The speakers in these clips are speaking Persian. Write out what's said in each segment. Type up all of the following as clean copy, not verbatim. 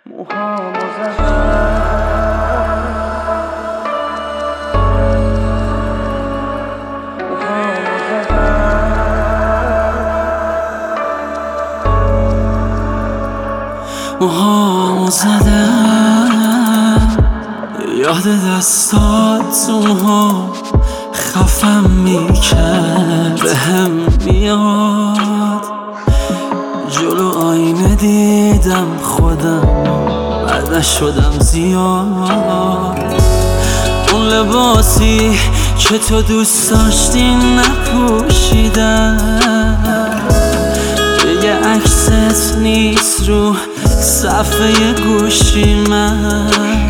موهامو زدم موهامو زدم یاد دستات اونها خفم میکرد بهم میاد جلو آینه دیدم خودم بعدش شدم زیاد اون لباسی که تو دوست داشتی نپوشیدم یه عکست نیست رو صفحه گوشی من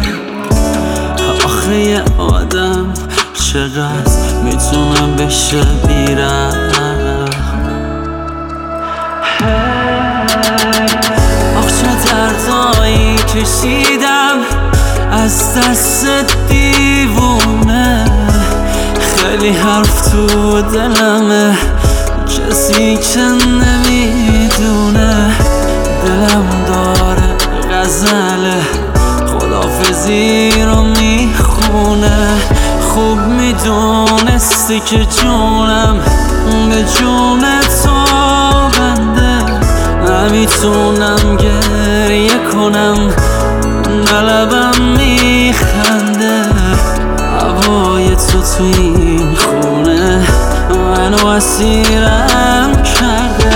آخه یه آدم چقدر میتونه بشه بی‌رحم آخ چه دردایی کشیدم از دست دیوونه خیلی حرف تو دلمه کسی که نمیدونه دلم داره غزله خداحافظی رو میخونه خوب میدونستی که جونم به جون تو بنده نمیتونم گریه کنم قلبم میخنده هوای تو این خونه منو اسیرم کرده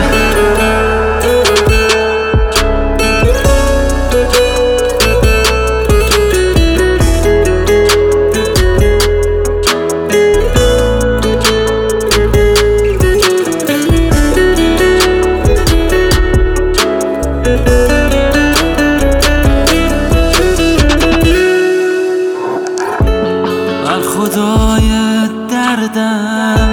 خدای دردم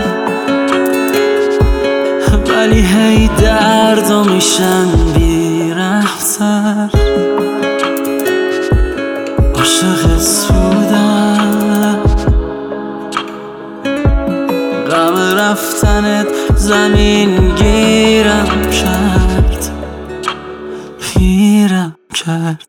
ولی هی دردا میشن بی‌رحم‌تر عاشقت بودم غم رفتنت زمین گیرم کرد پیرم کرد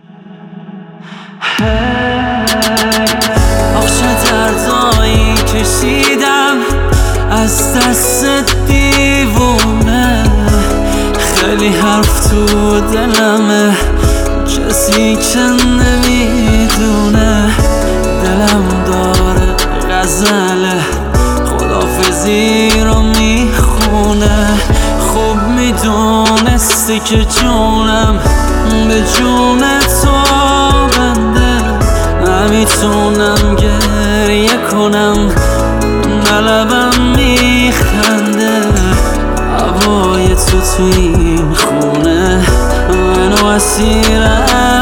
دردایی کشیدم از دست دیوونه خیلی حرف تو دلمه کسی که نمیدونه دلم داره غزله خداحافظی رو میخونه خوب میدونستی که جونم به جون تو بنده نمیتونم گریه کنم قلبم میخنده هوای تو این خونه منو اسیرم